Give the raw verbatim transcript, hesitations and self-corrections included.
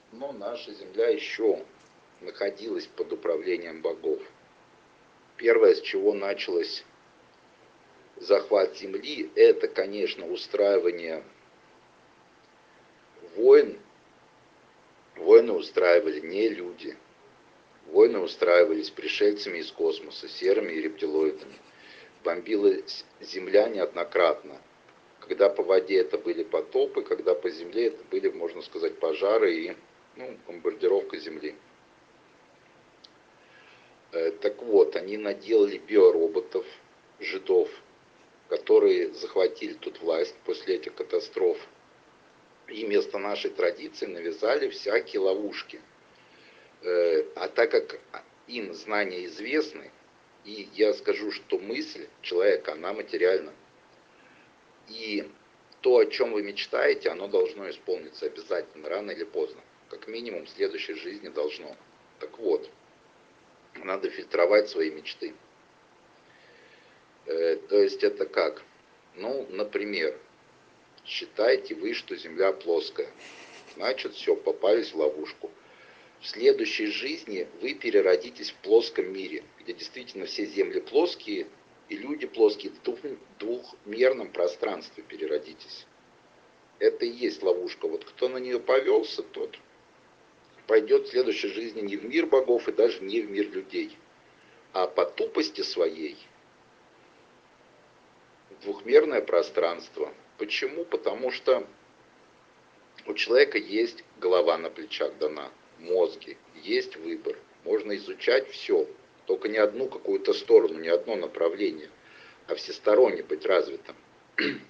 но наша Земля еще находилась под управлением богов. Первое, с чего началось захват Земли, это, конечно, устраивание войн. Войны устраивали не люди. Войны устраивались пришельцами из космоса, серыми и рептилоидами. Бомбилась Земля неоднократно. Когда по воде это были потопы, когда по земле это были, можно сказать, пожары и ну, бомбардировка Земли. Так вот, они наделали биороботов, жидов, которые захватили тут власть после этих катастроф. И вместо нашей традиции навязали всякие ловушки. А так как им знания известны, и я скажу, что мысль человека, она материальна. И то, о чем вы мечтаете, оно должно исполниться обязательно, рано или поздно. Как минимум в следующей жизни должно. Так вот, надо фильтровать свои мечты. То есть это как? Ну, например, считаете вы, что Земля плоская. Значит, все, попались в ловушку. В следующей жизни вы переродитесь в плоском мире, где действительно все земли плоские, и люди плоские, в двух, двухмерном пространстве переродитесь. Это и есть ловушка. Вот кто на нее повелся, тот пойдет в следующей жизни не в мир богов и даже не в мир людей, а по тупости своей в двухмерное пространство. Почему? Потому что у человека есть голова на плечах дана, мозги, есть выбор. Можно изучать все, только не одну какую-то сторону, не одно направление, а всесторонне быть развитым.